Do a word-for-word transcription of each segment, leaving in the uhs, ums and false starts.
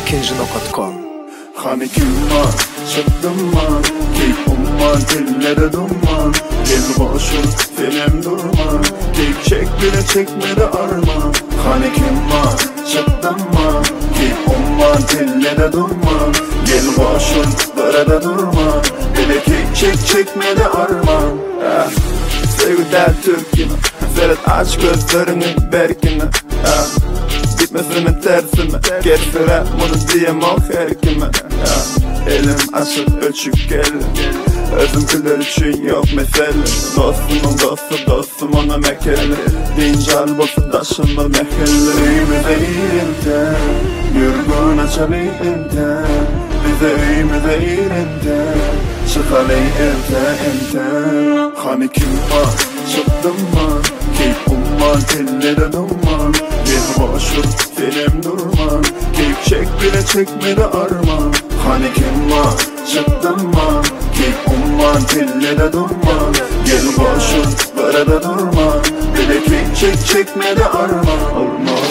ikinci nokta com. Hani kim var, çıktım var, keyfim var, dillere duman. Gel boşun, film durma, tek çek bile çekmedi arma. Hani kim var, çıktım var, keyfim var, dillere duman. Gel boşun, burada durma, bile tek çek çekmedi arma. ah. Sevgiden Türk'üm, seyret aç gözlerini berkini. ah. Gitmesimin tersime, gerisine bunu diyemem her kime. ah. Elim açık ölçük gelin, özümküler için yok mesele. Dostumun dostu dostum ona mekeli, deyince albası taşınma mekeli. Öyümüze iyiyimde, yürgün açalıyımde, bize öyümüze iyiyimde, çıkalıyımde imde. Hani kim var, çıktım var, keyfim var, dillere duman. Bir boşluk, film durman, keyif çek bile çekmedi arman. Hani kim var, çıktım var, keyfim var, dillere durman. Gel boşluk, burada durma, bile keyif çek çekmedi arman. Olmaz.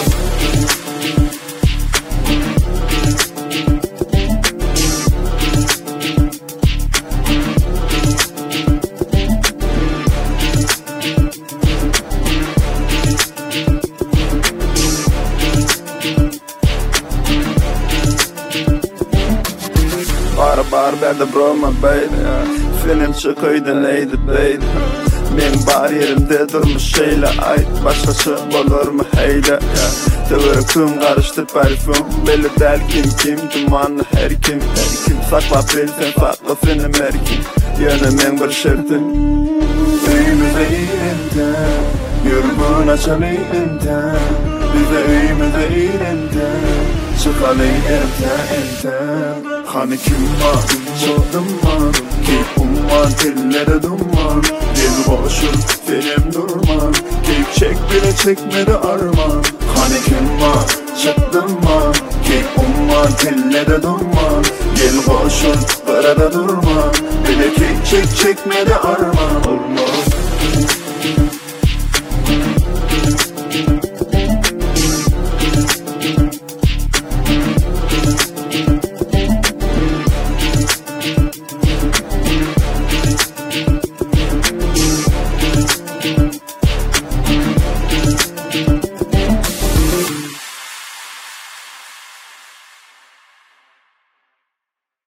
Bar bar berde broma baby, film çıkıydı neydi baby. Men bar yerimde durmuş şeyle ait, başkası olur mu heyde. Tövürüküm karıştı parfüm, belli del kim kim, dumanlı her kim. Sakla bilsen sakla senin merkim, yönümen bir şertin. Öyümüze iyiyimde, yürgün açalıyımde, bize öyümüze iyiyimde, çıkalıyımde imde. Hani kim var, çıktım var, keyfim var, dillere duman. Gel boşun, film durman, keyif çek bile çekmedi arman. Hani kim var, çıktım var, keyfim var, dillere duman. Gel boşun, burada durma, bile keyif çek çekmedi arman.